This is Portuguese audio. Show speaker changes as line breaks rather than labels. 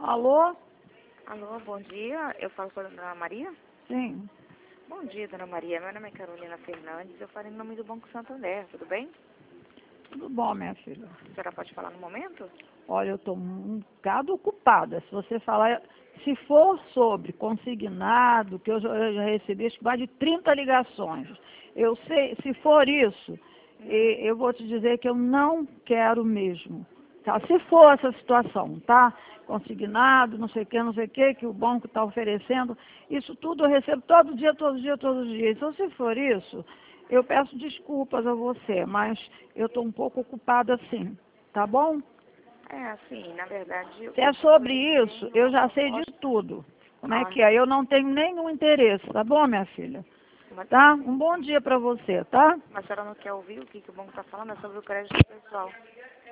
Alô?
Alô, bom dia. Eu falo com a dona Maria?
Sim.
Bom dia, dona Maria. Meu nome é Carolina Fernandes. Eu falo em nome do Banco Santander. Tudo bem?
Tudo bom, minha filha?
A senhora pode falar no momento?
Olha, eu estou um bocado ocupada. Se você falar, se for sobre consignado, que eu já recebi acho que mais de 30 ligações. Eu sei, se for isso, eu vou te dizer que eu não quero mesmo. Tá? Se for essa situação, tá? Consignado, não sei o que o banco está oferecendo, isso tudo eu recebo todo dia, todo dia, todo dia. Então, se for isso, eu peço desculpas a você, mas eu estou um pouco ocupada assim, tá bom?
É, assim, na verdade...
Se é sobre isso, eu já sei de tudo. Como é
Ah,
que é? Eu não tenho nenhum interesse, tá bom, minha filha?
mas,
Tá? Um bom dia para você, tá?
mas a senhora não quer ouvir o que o banco está falando? É sobre o crédito pessoal.